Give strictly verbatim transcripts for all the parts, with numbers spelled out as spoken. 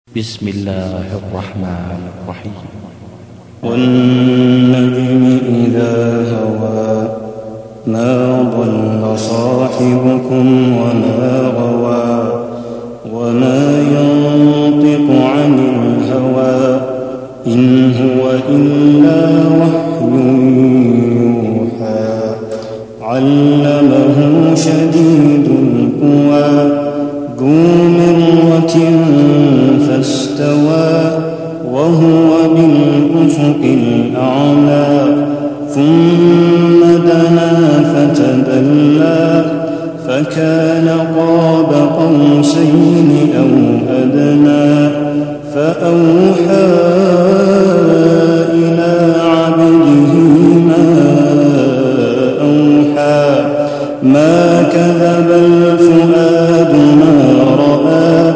بسم الله الرحمن الرحيم. والنجم إذا هوى ما ضل صاحبكم وما غوى وما ينطق عن الهوى إن هو إلا وحي يوحى علمه شديد القوى ذو مرة فاستوى وهو بالأفق الأعلى ثم دنا فتدلى فكان قاب قوسين أو أدنى فأوحى إلى عبده ما أوحى ما كذب الفؤاد ما رأى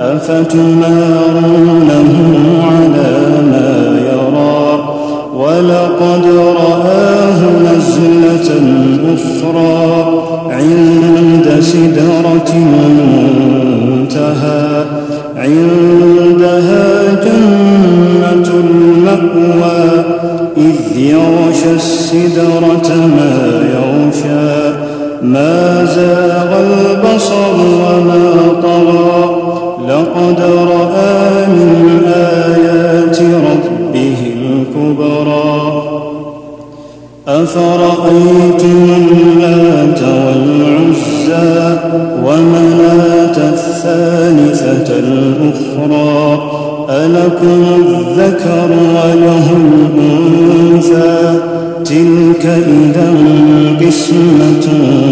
أفتمارونه على ما يرى ولقد رآه نزلة أخرى عند سدرة المنتهى عندها جنة المأوى إذ يغشى السدرة ما يغشى ما زاغ البصر وما طغى لقد رأى من آيات ربه الكبرى أفرأيتم اللات والعزى ومناة الثالثة الأخرى ألكم الذكر وله الأنثى تلك إذا قسمة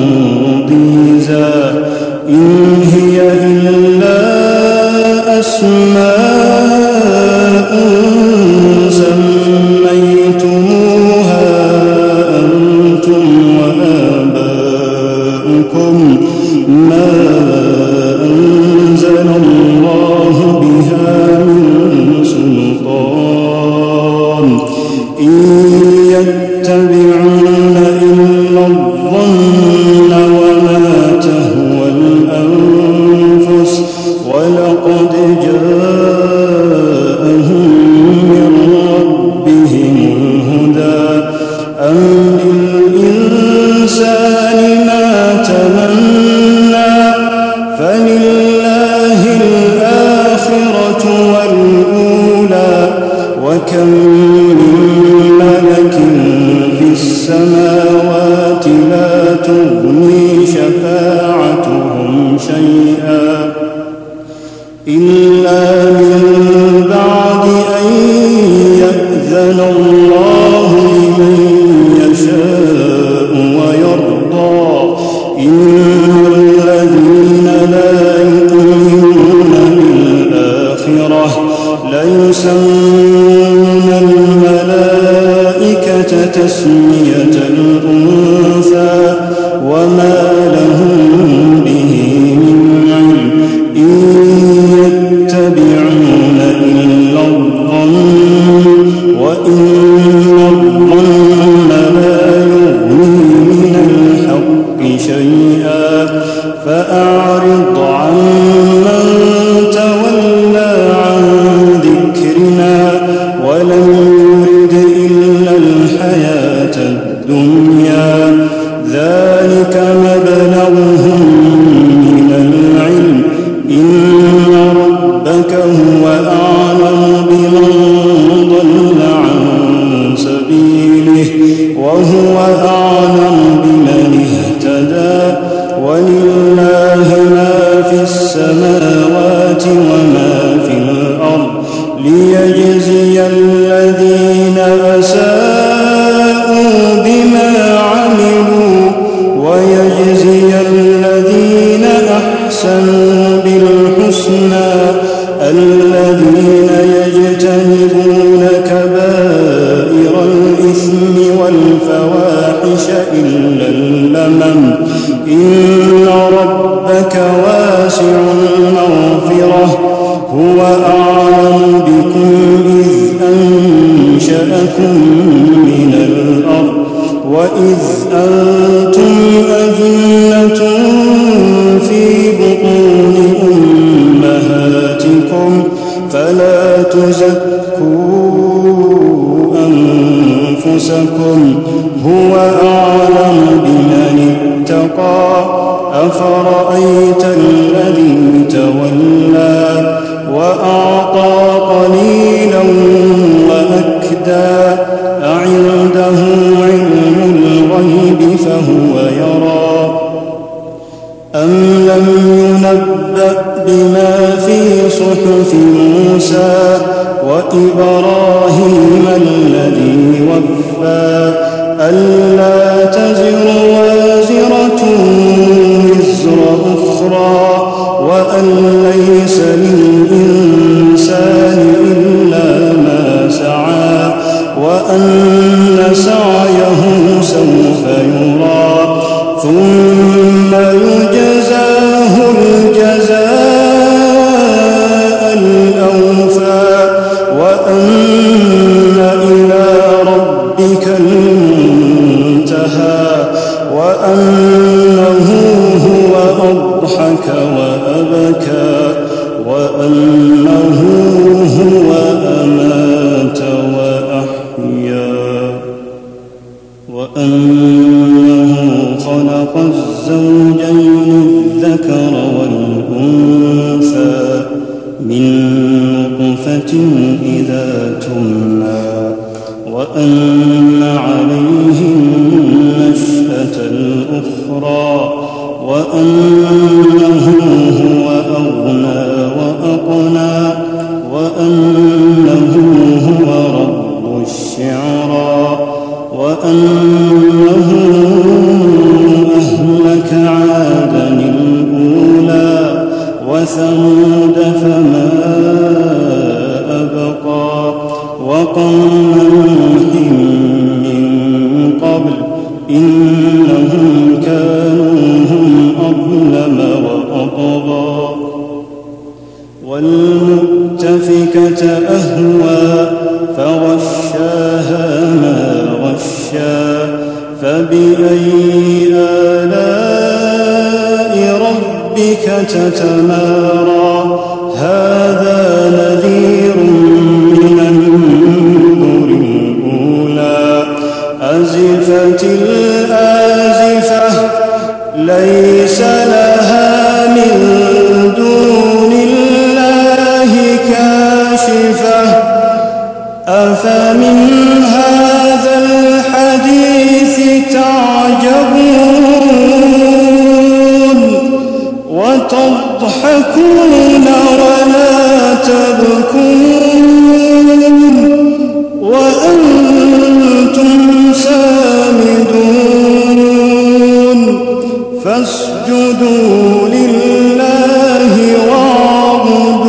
ضيزى إن هي إلا أسماء سميتموها أنتم وآباؤكم ما أنزل الله بها من سلطان إن يتبعون إلا الظن وما تهوى الأنفس ولقد جاءهم من ربهم الهدى أم للإنسان ما تمنى فلله الآخرة والأولى وكم من ملك في السماوات لا تغني شفاعتهم شيئا إلا من بعد أن يأذن الله لمن يشاء ويرضى إن الذين لا يؤمنون بالآخرة ليسمون الملائكة تسمية الأنثى وما لهم به من علم إن يتبعون إلا الظن وإن الظن لا يغني من الحق شيئا فأعرض عمن تولى عن ذكرنا ولم يرد إلا الحياة الدنيا ذلك مبلغهم من العلم إن ربك هو أعلم بمن ضل عن سبيله وهو أعلم بمن اهتدى ولله ما في السماوات وما في الأرض ليجزي الذين أساءوا بما عملوا ويجزي الذين أحسنوا بالحسنى الذين يجتنبون كبائر الإثم والفواحش إلا اللمم إن ربك واسع المغفرة هو أعلم بكم إذ أنشأكم من الأرض وإذ أنتم أجنة في بطون أمهاتكم فلا تزكوا أنفسكم هو أعلم بمن اتقى أفرأيت الذي تولى وأعطى قليلا وأكدى أعنده علم الغيب فهو يرى أم لم ينبأ بما في صحف موسى وإبراهيم الذي وفى ألا تزر وازرة وزر أخرى وأن ليس للإنسان إلا ما سعى وأن سعيه سوف يرى ثم يجزاه الجزاء الأوفى وأن إلى ربك المنتهى وأنه هو أضحك وأبكى وأنه هو أمات وأحيا وأنه خلق الزوجين الذكر والأنثى من نطفة إذا تمنى وأن عليه النشأة الأخرى وأنه هو أغنى وأقنى وأنه هو رب الشعرى وأنه أهلك عادا الأولى وثمود فما أبقى وقوم نوح من قبل إنهم كانوا هم أظلم وأطغى والمؤتفكة أهوى فغشاها ما غشا فبأي آلاء ربك تتمارى هذا نذير من النذر الأولى أزفت الآزفة ليس لها من دون الله كاشفة أفمن هذا الحديث تعجبون وتضحكون ولا تبكون وأنتم سامدون فاسجدوا لله واعبدوا